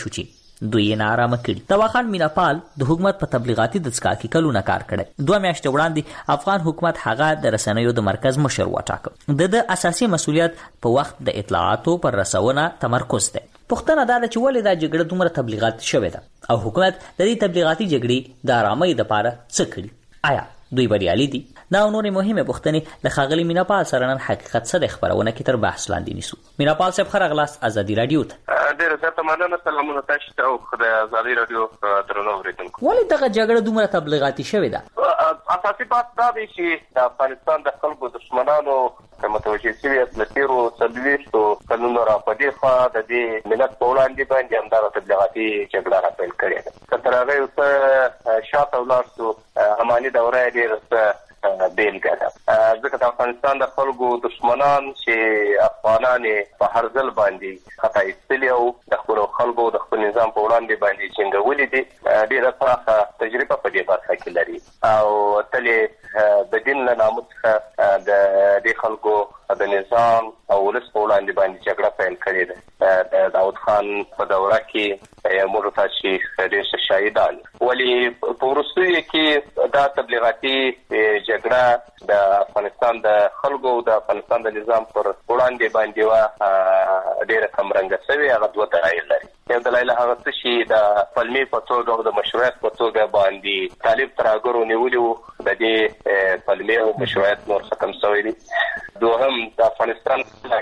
شو چې دوی یې ناارامه کړي. دواخان میناپال د حکومت په تبلیغاتي دستګاه کې کلونه کار کړی. 2 میاشتې وړاندې افغان حکومت هغه د رسنیو د مرکز مشر وټاکه. د اساسي مسؤلیت په وخت د اطلاعاتو پر رسونه تمرکز دی. پوښتنه دا ده چې ولې دا جګړه دومره تبلیغات شوې ده او حکومت د دې تبلیغاتي جګړې د آرامۍ لپاره څه کړي؟ آیا دوی بریالي دي؟ دا او نورې مهمې پوښتنې له ښاغلي میناپال سره نن حقیقت څه د خپرونه کې تر بحث لاندې نیسو. میناپال صاحب ښه راغلاست ازادي راډیو ته. ډېره زیاته مننه. سلامونه تاسو ته او د ازادي راډیو درنو اورېدونکو. ولې دغه جګړه دومره تبلیغاتي شوې ده؟ اساسي بحث دا دی چې د افغانستان د خلکو دښمنانو متوجه شوي له تېرو 40 کلونو راپدې خوا د دې ملت په وړاندې باندې همدغه تبلیغاتي جګړه راپیل کړې ده. که تر هغه یو څه شاته ولاړ شو، هماني دوره یې ډېره څه بېلګه ده. ځکه د افغانستان د خلکو دښمنان چې افغانان په هر ځل باندې خطا ایستلي او د خپلو خلکو د خپل نظام په وړاندې باندې جنګولي دي، ډېره پراخه تجربه په دې برخه کې لري او تل د دین له نامه څخه د دې خلکو د نظام او ولس په وړاندې باندې جګړه پیل کړې ده. د داود خان په دوره کې موږ تاسو ډېر شاهدان ولې په وروستیو کې دا تبلیغاتي جګړه د افغانستان د خلکو د افغانستان د نظام پر وړاندې باندې ډېره کمرنګه شوې. هغه 2 دلایل لري. یو دلایل هغه څه چې د پلمې په توګه او د مشروعیت په توګه باندې طالب ترهګرو نیولي وو، د دې پلمې او مشروعیت نور ختم شوی دی. دوهم د افغانستان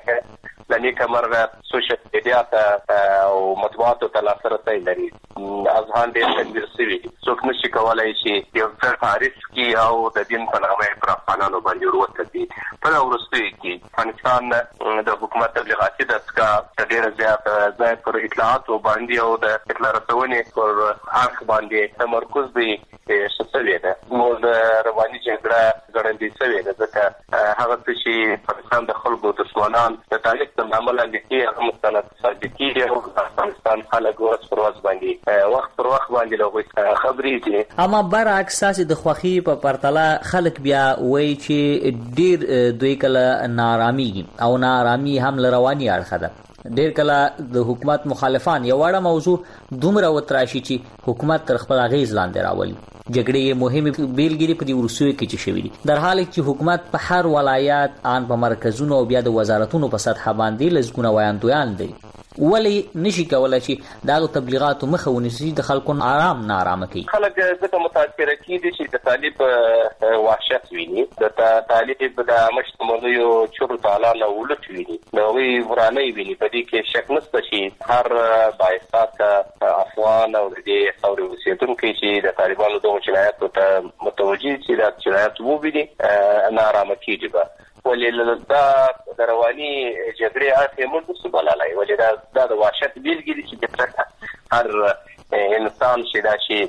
لنیکه مرغه سوشل میډیا ته او مطبوعاتو ته لاسرسی لري. اذهان ډېر تنویر شوي دي. څوک نشي کولی چې یو څه تعریف کړي او د دین په نامه پر افغانانو باندې وروتړي. په وروستیو کې افغانستان د حکومت تبلیغاتي دستګاه ډېر زیات ځای پر اطلاعاتو باندې او د اطلاع رسونې پر اړخ باندې تمرکز دی شوی ده. نو د رواني جګړه ګړندۍ شوې ده ځکه هغه څه چې افغانستان د خلکو دښمنان د تاریخ د عمل کې هغه مستند ثابت کیږي او افغانستان خلک ورځ پر ورځ باندې وخت پر وخت باندې له خبرې دي. اما برعکس تاسو د خوخي په پرتله خلک بیا وایي چې ډېر دوی کله ناارامي او ناارامي هم لرواني اړخ ده. ډېر کله د حکومت مخالفان یو وړه موضوع دومره وتراشي چې حکومت تر خپل اغیز لاندې راولي. جګړې مهمه بیلګې په دې ورسوي کې چې شوې دي، در حال چې حکومت په هر ولایت ان په مرکزونو او بیا د وزارتونو په سطح باندې لزګونه وایاندویان دي. ولې نشي کولای چې دا تبلیغات مخه ونیسي د خلکو آرام نارامه کوي؟ خلک ځکه متاثر کیدي چې د طالب وحشت ویني، د طالب د مشتملو چورو تعالی له ولټ ویني، نوې ورانه ویني. په دې کې شک نشته چې هر بااحساسه افغان او د دې خاورې اوسېدونکي چې د طالبانو دغه جنایاتو ته متوجه چې دا جنایات وویني نارامه کیږي. ولې دا د رواني جګړې اخر موږ څه بللای، ولې دا د وحشت بیلګې دي چې هر انسان چې دا شي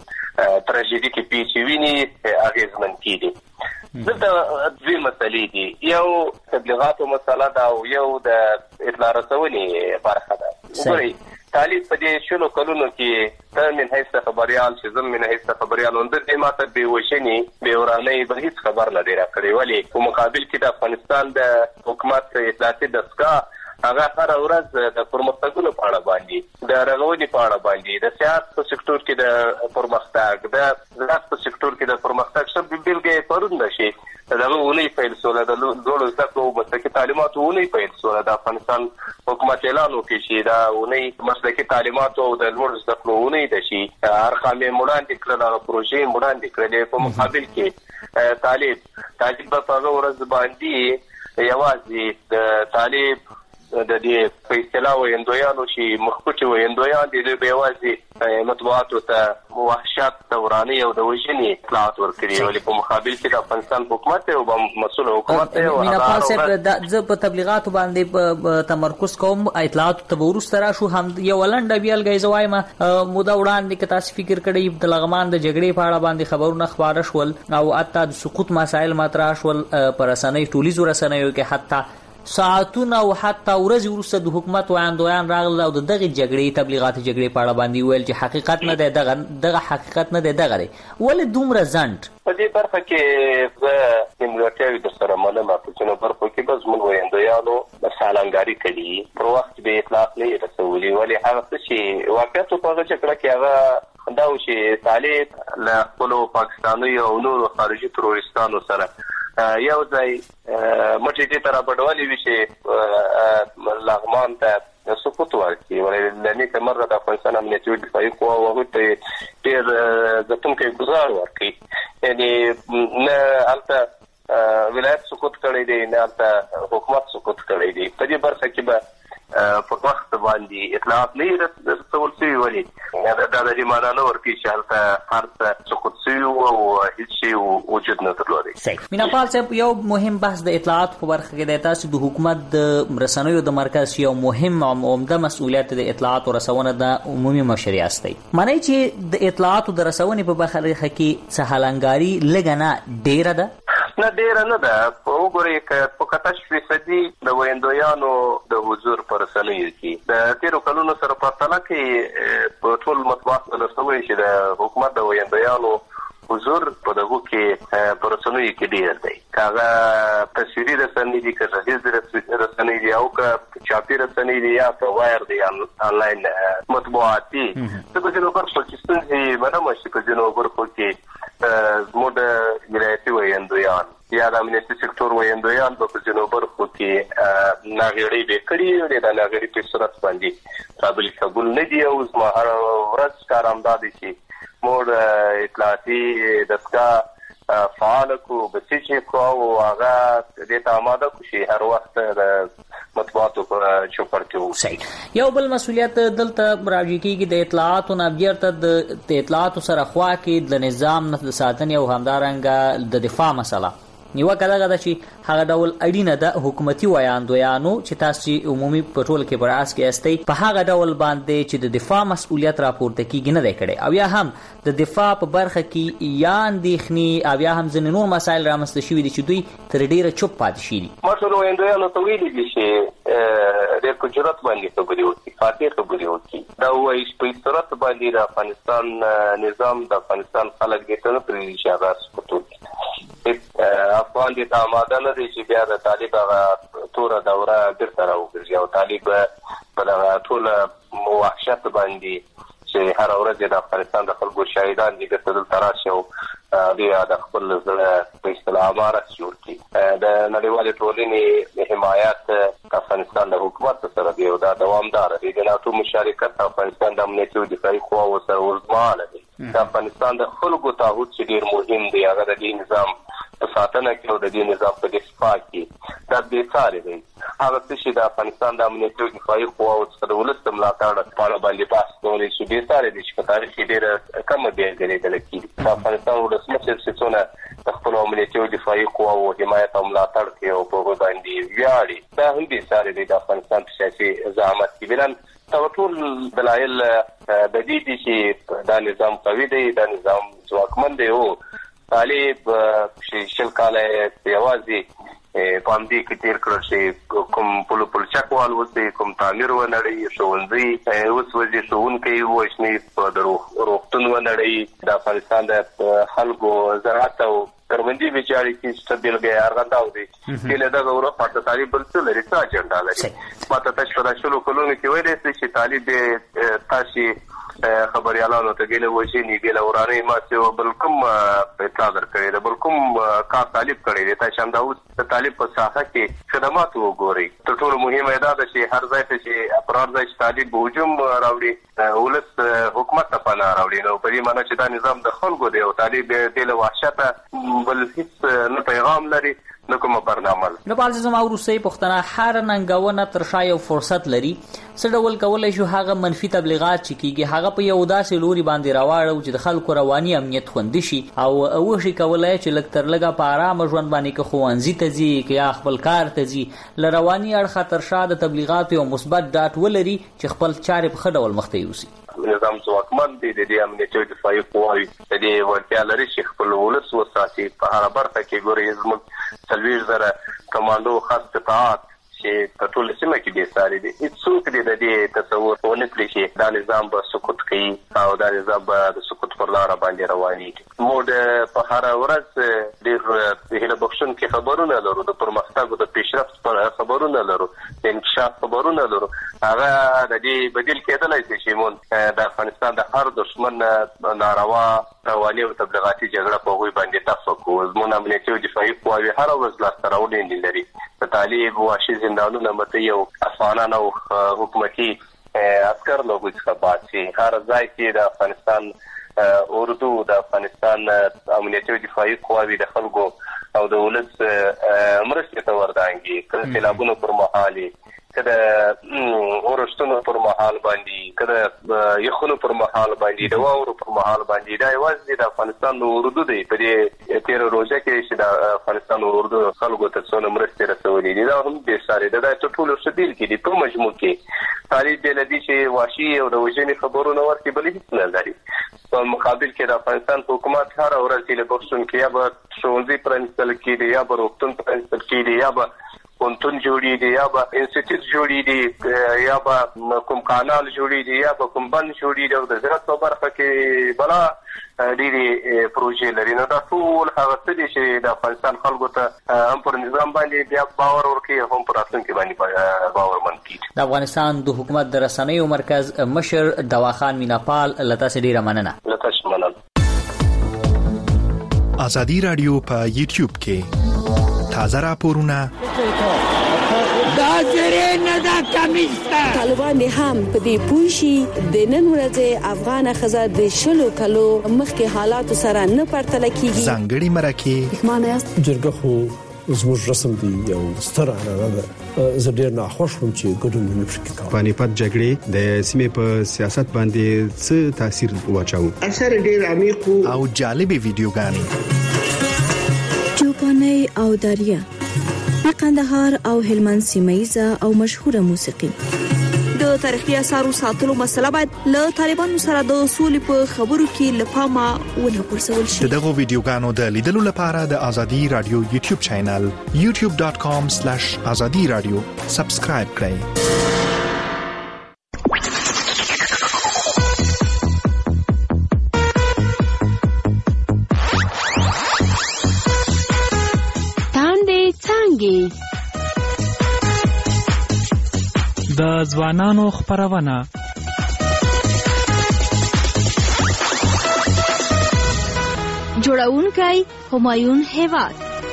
تراژیدي کې پیښې ویني اغېزمن کیږي. دلته 2 مسلې دي، یو تبلیغاتو مسله ده او یو د اطلاع رسونې برخه ده. وګورئ طالب په دې 16 کلونو کې ته من حیث خبريال چې زم من حیث خبريال اندر دې ماته به وشني به ورانه به هیڅ خبر نه دی راکړی. ولی په مقابل کې د افغانستان د حکومت اطلاعاتي دستګاه هغه هر ورځ د پرمختګونو په اړه باندې، د رغونې په اړه باندې، د سیاست په سکتور کې د پرمختګ، د زراعت په سکتور کې د پرمختګ څخه بیلګې پرون نشي دغه ونی پیل سول د دوه زکو مسلکي تعلیمات ونی پیل سول د افغانستان حکومت اعلان وکړي چې دا ونی مسلکي تعلیمات او د لوړ زکو ونی د شي ارقام وړاندې کړل، هغه پروژې وړاندې کړل. په مقابل کې طالب په هغه ورځ باندې یوازې د طالب د دې په اصطلاح ویندویانو چې مخکوټي ویندویان دي به یوازې مطبوعاتو ته وحشت دوراني او د وژنې اطلاعات ورکړي، ولې په مقابل کې د افغانستان حکومت او مسؤل حکومت او میناپال صاحب د په تبلیغاتو باندې تمرکز کوم اطلاعات ته ورسته را شو. هم یو لنډه بیلګه زوایم موده وړاندې کې تاسو فکر کړی د لغمان د جګړې په اړه باندې خبرونه خبره شول او حتی د سقوط مسایل مطرح شول پر رسنۍ ټولیزو رسنیو کې، حتی ساعتونه او حتی ورځې وروسته د حکومت وړاندویان راغله او د دغې جګړې تبلیغاتي جګړې په اړه باندې ویل چې حقیقت نه دی دغه حقیقت نه دی دغه دی. ولې دومره ځنډ؟ په دې برخه کې زه نیمګړتیاوې درسره منم. په ځینو برخو کې به زموږ ویاندویانو سالنګاري کړي، پر وخت به اطلاق نه رسولي. ولې هغه څه چې واقعیت په هغه جګړه کې هغه دا و چې طالب له خپلو پاکستانیو او نورو خارجي تروریستانو سره یو ځای مټې دې ته رابډولې وي چې لغمان ته سقوط ورکړي. ولې له نیکه مرغه د افغانستان امنیتي دفاعي قواو هغوی ته ډېر ګټونکی ګزار ورکړي. یعنې نه هلته ولایت سقوط کړی دی، نه هلته حکومت سقوط کړی دی. په دې برخه کې به په وخت باندې اطلاعات نه رسول شوي. ولې دا د دې معنا نه ورکوي چې هلته هر څه سقوط شوي او هېڅ شی وجود نه درلودی. میناپال صاحب، یو مهم بحث د اطلاعاتو په برخه کې دی. تاسو د حکومت د رسنیو د مرکز یو مهم او عمده مسؤلیت د اطلاعاتو رسونه د عمومي مشر یاستئ. معنی چې د اطلاعاتو د رسونې په برخه کې څه هلنګاري لږه نه ډېره ده؟ نه ډېره نه ده. وګورئ که په 80% د ویاندویانو د حضور په رسنیو کې د تېرو کلونو سره پرتله کې په ټول مطبوعات درته وایي چې د حکومت د ویاندویانو حضور په دغو کې په رسنیو کې ډېر دی. که هغه تصویري رسنۍ دي، که غږیزې رسنۍ دي، او که چاپي رسنۍ دي، یا په وایر دي، آنلاین مطبوعات دي. زه په ځینو برخو کې ستونزې منم چې په ځینو برخو کې زموږ د ولایتي ویاندویان یا د امنیتي سکتور ویاندویان به په ځینو برخو کې ناغېړۍ به کړي دي. د ناغېړۍ په صورت باندې قابل قبول نه دي. او زما هره ورځ کار همدا دی چې موږ اطلاعاتي دستګاه فعاله کړو، بسیج کړو او هغه دې ته آماده کړو چې هر وخت د مطبوعاتو په چوپړ کې اوسي. یو بل مسؤلیت دلته راجع کېږي د اطلاعاتو نه بیرته د اطلاعاتو سره خوا کې د نظام نه د ساتنې او همدارنګه د دفاع مسله. نیوکه دغه ده چې هغه ډول اړینه ده حکومتي ویاندویانو چې تاسو عمومي پټرول کې براس کې استئ په هغه ډول باندې چې د دفاع مسؤلیت راپورته کیږي نه دی کړی، او یا هم د دفاع په برخه کې یا اندېښنې او یا هم ځینې نور مسایل رامنځته شوي دي چې دوی تر ډېره چوپ پاتې شوي دي. ما ټول ویاندویانو ته ویلي دي چې ډېر په جرأت باندې خبرې وکړي، فاتح خبرې وکړي. دا وایي چې په صورت باندې د افغانستان نظام، د افغانستان خلک دې ته نه پرېږدي چې هغه سقوط وکړي. افغان دې ته آماده نه دی چې بیا د طالب هغه توره دوره بېرته راوګرځي او طالب په دغه ټوله وحشت باندې چې هره ورځ د افغانستان د خلکو شهیدان دي بېرته دلته راشي او دوی د خپل زړه په اصطلاح امارت جوړ کړي. د نړیوالې ټولنې حمایت افغانستان د حکومت سره دی او دا دوامداره دی. د ناټو مشارکت افغانستان د امنیتي او دفاعي قواو سره اوږدمهاله دی. د افغانستان د خلکو تعهد چې ډېر مهم دی، هغه د دې نظام په ساتنه کې او د دې نظام په دفاع کې دا بېساري دی. هغه څه چې د افغانستان د امنیتي او دفاعي قواو څخه د ولس د ملاتړ په اړه باندې بحث کولی شي بېساري دی چې په تاریخ کې ډېره کمه بېلګه لیدل کېږي. د افغانستان ولسمشر چې څونه د خپلو امنیتي او دفاعي قواو حمایت او ملاتړ کوي او په هغوی باندې ویاړي، دا هم بېساري دی د افغانستان په سیاسي زعامت کې. بلاً ټول دلایل د دې دي چې دا نظام قوي دی، دا نظام ځواکمن دی. او طالب شل کاله یوازې په همدې کې تېر کړل چې کوم پلچکوال اوسئ، کوم تعمیر ونړوي، ښوونځي اوس وځي، ښوونکی ووژني، د روغتون ونړوي، د افغانستان د خلکو زراعت او کروندې ویجاړې کې چې بېلګه یې ارغنداو دی چې له دغه وروسته طالب بل څه لري، څه اجنډا لري. ما ته تاسو په شلو کلونو کې ویلی چې طالب تاسې خبریالانو ته ګیله وژني، ګیله ورانوي، ما چې بل کوم اطلاع درکړې ده، بل کوم کار طالب کړی دی. تاسو همدا اوس د طالب په ساحه کې خدمات وګورئ. تر ټولو مهمه دا ده چې هر ځای ته چې افراد ځای چې طالب هجوم راوړي، ولس حکومت ته پناه راوړي، نو په دې معنی چې دا نظام د خلکو دی او طالب دې له وحشته بل هیڅ نه پیغام لري نه کومه برنامه. نو پالسه زما وروستۍ پوښتنه، هر ننګونه تر شا یو فرصت لري، څه ډول کولی شو هغه منفي تبلیغات چې کېږي هغه په یو داسې لوري باندې راواړو چې د خلکو رواني امنیت خوندي شي او وشي کولی چې لږ تر لږه په ارامه ژوند باندې که ښوونځي ته ځي که یا خپل کار ته ځي له رواني اړخه تر شا د تبلیغاتو یو مثبت ډاټ ولري چې خپل چارې په ښه ډول مخته یوسي. نظام ځواکمن دی، د دې امنیتي او دفاعي قواوې د دې وړتیا لري چې خپل ولس وساتي. په هره برخه کې ګورئ زموږ 40,000 کمانډو خاص قطاعات چې په ټول سیمه کې د ساري دي هیڅوک د دې تصور ونه کړی چې دا نظام به سقوط کوي او دا نظام به د سقوط پر لار باندې رواني موږ په هر ورځ ډېر هله بخښن کې خبرونه لرو د پرمختګ د پیشرفت پر خبرونه لرو د انکشاف خبرونه لرو هغه د دې بدیل کېدلای شي چې مون د افغانستان د هر دشمن ناروا رواني او تبلیغاتي جګړه په غوي باندې تفکو زموږ امنیتي او دفاعي قواوې هر ورځ لاسته راوړي لري د طالب واشي زندانونه مته یو افغانان او حکومتي عسكر لوګو څخه باسي هر ځای کې د افغانستان اردو د افغانستان امنیتي او دفاعي قواوې د خلکو او د ولس مرستې ته وردانګي کله سیلابونو پر مهالي کله اورشتونو پر مهال باندې کله یخونو پر مهال باندې د واورو پر مهال باندې دا یوازې د افغانستان د اردو دی په دې 13 روزه کې چې د افغانستان اردو خلکو ته څونه مرستې رسولې دي دا هم به ساري دا ټول شديل کې دي په مجموع کې تاریخ د لدی چې واشي او د وژنې خبرونه ورته بلې هیڅ نه لري په مقابل کې د افغانستان حکومت هر ورځ له بخښن کې یا به ښوونځي پرانستل کېږي یا به روغتون پرانستل کېږي یا به پونتون جوړې دي یا به انسټیټیوټ جوړې دي یا به کوم کانال جوړې دي یا به کوم بند جوړې دي او د زراعت په برخه کې بلا ډېری پروژې لري نو دا ټول هغه څه دي چې د افغانستان خلکو ته هم پر نظام باندې بیا باور ورکوي هم پر راتلونکي باندې باورمن کړي د افغانستان د حکومت د رسنیو مرکز مشر دواخان میناپال لتا سډیره مننه لتا شمنل ازادي رادیو په یوټیوب کې تازه راپورونه طالبان هم په دې پوښي د نن ورځې افغان خزه د شلو کلو مخکې حالات سره نه پرتل کیږي ځانګړي مرکه معنی جرګه خو زموږ رسم دی یو ستر عنعنه ده زه ډېر ناخوښ وم چې ګډون نه شي کېدای پانیپت جګړې د سیمې په سیاست باندې څه تاثیر واچاو اثر ډېر عمیق او جالبې ویډیوګانې چوپاني او داریا د قندهار او هلمند سیمایزه او مشهوره موسیقي د تاریخي اثارو ساتلو مسله باید له طالبانو سره د اصول په خبرو کې لپاره ونه پرسول شي. دغه ویډیوګانو د لیدلو لپاره د ازادي رادیو یوټیوب چینل youtube.com/azadiradio سبسکرایب کړئ. د ځوانانو خبرونه جوړونکی همایون هیواد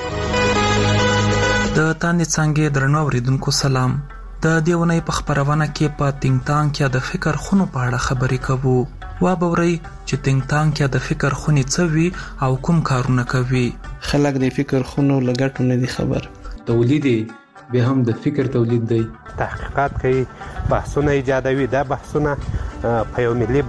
د تاندې څنګه درنو اوریدونکو سلام. د دیونی په خبرونه کې په تینګ تانګ کې د فکر خونو په اړه خبرې کوو. وا بوري چې تینګ تانګ کې د فکر خونې څه وی او کوم کارونه کوي. خلک د فکر خونو لګټو نه دي خبر. تولید به هم د فکر تولید دی. تحقیقات کوي، بحثونه ایجادوي. دا بحثونه په یو ملي